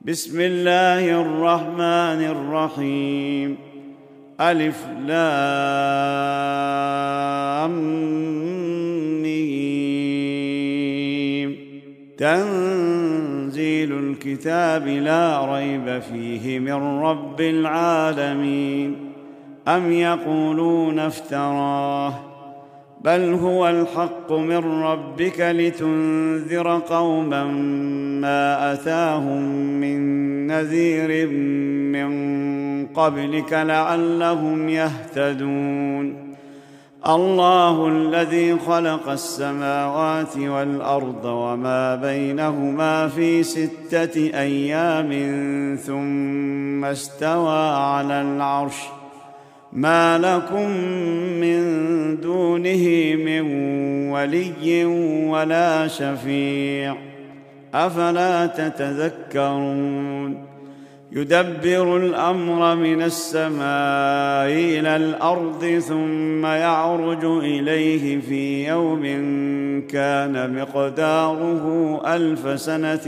بسم الله الرحمن الرحيم. ألف لام ميم. تنزيل الكتاب لا ريب فيه من رب العالمين. أم يقولون افتراه بل هو الحق من ربك لتنذر قوما ما أتاهم من نذير من قبلك لعلهم يهتدون. الله الذي خلق السماوات والأرض وما بينهما في 6 أيام ثم استوى على العرش ما لكم من دونه من ولي ولا شفيع أفلا تتذكرون. يدبر الأمر من السماء إلى الأرض ثم يعرج إليه في يوم كان مقداره 1000 سنة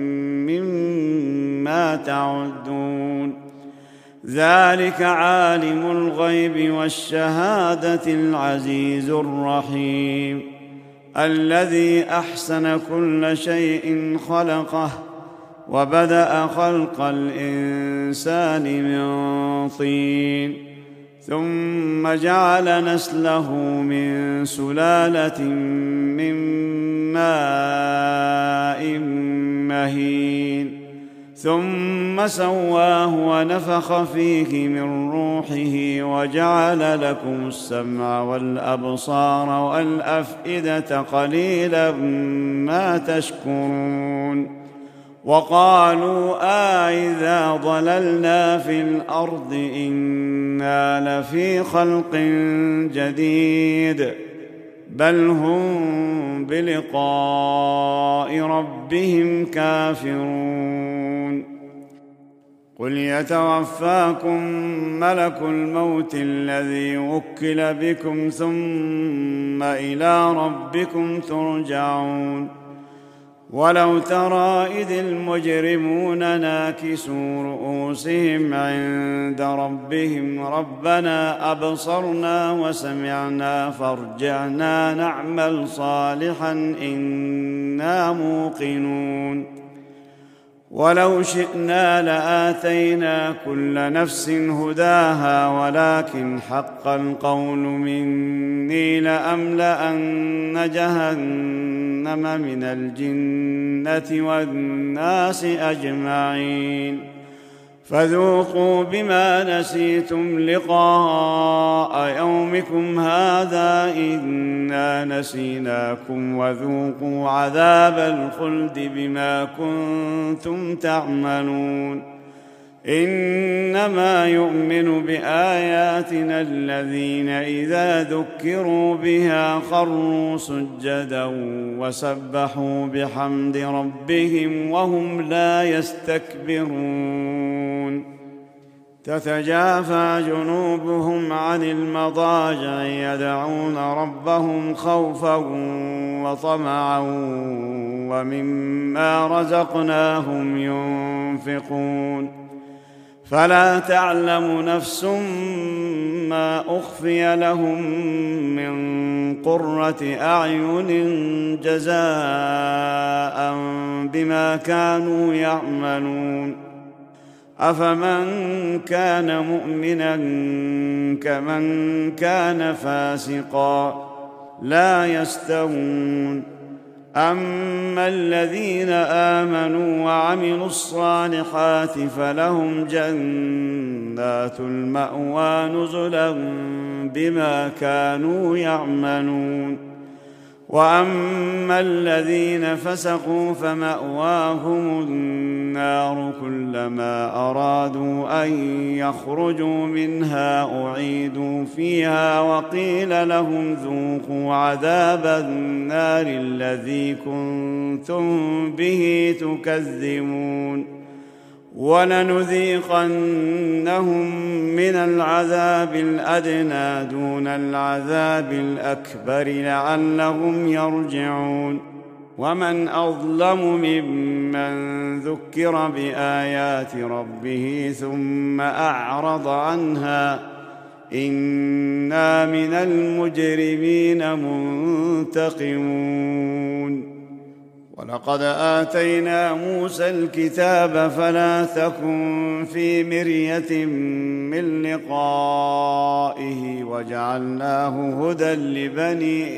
مما تعدون. ذلك عالم الغيب والشهادة العزيز الرحيم. الذي أحسن كل شيء خلقه وبدأ خلق الإنسان من طين ثم جعل نسله من سلالة من ماء مهين ثم سواه ونفخ فيه من روحه وجعل لكم السمع والأبصار والأفئدة قليلا ما تشكرون. وقالوا أإذا ضللنا في الأرض إنا لفي خلق جديد بل هم بلقاء ربهم كافرون. قل يتوفاكم ملك الموت الذي وكل بكم ثم إلى ربكم ترجعون. ولو ترى إذ المجرمون ناكسوا رؤوسهم عند ربهم ربنا أبصرنا وسمعنا فارجعنا نعمل صالحا إنا موقنون. ولو شئنا لآتينا كل نفس هداها ولكن حق القول مني لأملأن جهنم من الجنة والناس أجمعين. فذوقوا بما نسيتم لقاء يومكم هذا إنا نسيناكم وذوقوا عذاب الخلد بما كنتم تعملون. إنما يؤمن بآياتنا الذين إذا ذكروا بها خروا سجدا وسبحوا بحمد ربهم وهم لا يستكبرون. تتجافى جنوبهم عن المضاجع يدعون ربهم خوفا وطمعا ومما رزقناهم ينفقون. فلا تعلم نفس ما أخفي لهم من قرة أعين جزاء بما كانوا يعملون. أفمن كان مؤمنا كمن كان فاسقا لا يستوون. أما الذين آمنوا وعملوا الصالحات فلهم جنات المأوى نزلا بما كانوا يعملون. وأما الذين فسقوا فمأواهم النار كلما أرادوا أن يخرجوا منها أعيدوا فيها وقيل لهم ذوقوا عذاب النار الذي كنتم به تكذبون. ولنذيقنهم من العذاب الأدنى دون العذاب الأكبر لعلهم يرجعون. ومن أظلم ممن ذكر بآيات ربه ثم أعرض عنها إنا من المجرمين منتقمون ولقد آتينا موسى الكتاب فلا تكن في مرية من لقائه وجعلناه هدى لبني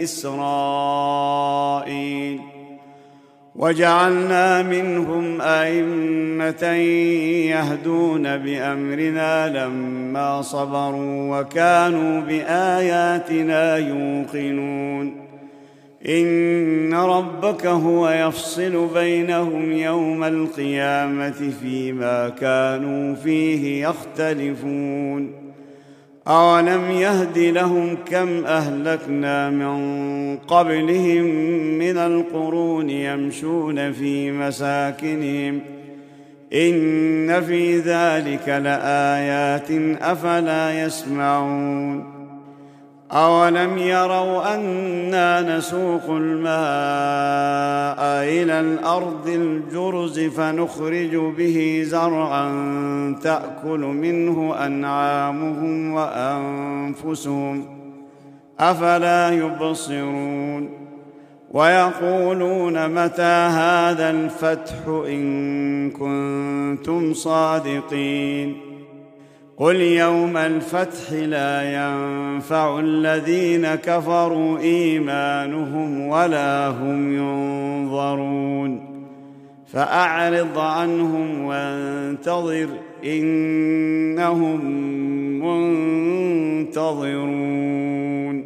إسرائيل وجعلنا منهم أئمة يهدون بأمرنا لما صبروا وكانوا بآياتنا يوقنون إن ربك هو يفصل بينهم يوم القيامة فيما كانوا فيه يختلفون أولم يهد لهم كم أهلكنا من قبلهم من القرون يمشون في مساكنهم إن في ذلك لآيات أفلا يسمعون أولم يروا أنا نسوق الماء إلى الأرض الجرز فنخرج به زرعا تأكل منه أنعامهم وأنفسهم أفلا يبصرون ويقولون متى هذا الفتح إن كنتم صادقين قل يوم الفتح لا ينفع الذين كفروا إيمانهم ولا هم ينظرون فأعرض عنهم وانتظر إنهم منتظرون